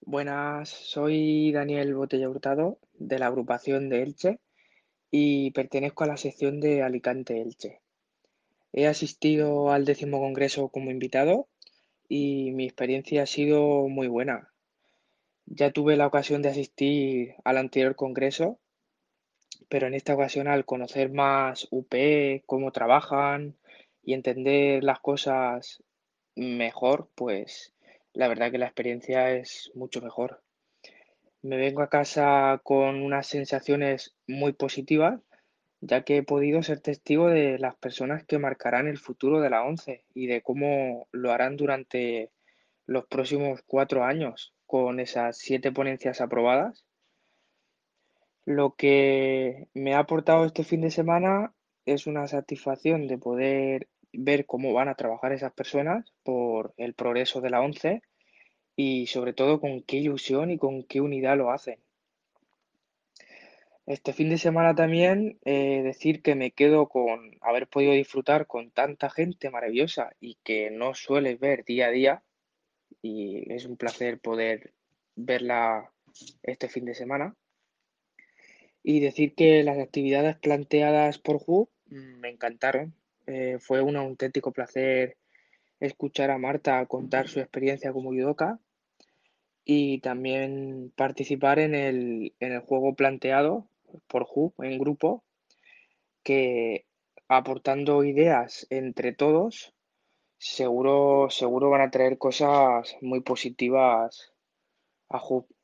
Buenas, soy Daniel Botella Hurtado de la agrupación de Elche y pertenezco a la sección de Alicante Elche. He asistido al 10.º congreso como invitado y mi experiencia ha sido muy buena. Ya tuve la ocasión de asistir al anterior congreso, pero en esta ocasión al conocer más UP, cómo trabajan y entender las cosas mejor, pues la verdad que la experiencia es mucho mejor. Me vengo a casa con unas sensaciones muy positivas, ya que he podido ser testigo de las personas que marcarán el futuro de la ONCE y de cómo lo harán durante los próximos 4 años con esas 7 ponencias aprobadas. Lo que me ha aportado este fin de semana es una satisfacción de poder ver cómo van a trabajar esas personas por el progreso de la ONCE y sobre todo con qué ilusión y con qué unidad lo hacen. Este fin de semana también decir que me quedo con haber podido disfrutar con tanta gente maravillosa y que no sueles ver día a día y es un placer poder verla este fin de semana. Y decir que las actividades planteadas por Ju me encantaron. Fue un auténtico placer escuchar a Marta contar su experiencia como judoka y también participar en el juego planteado por Ju en grupo que aportando ideas entre todos, seguro van a traer cosas muy positivas a Hub.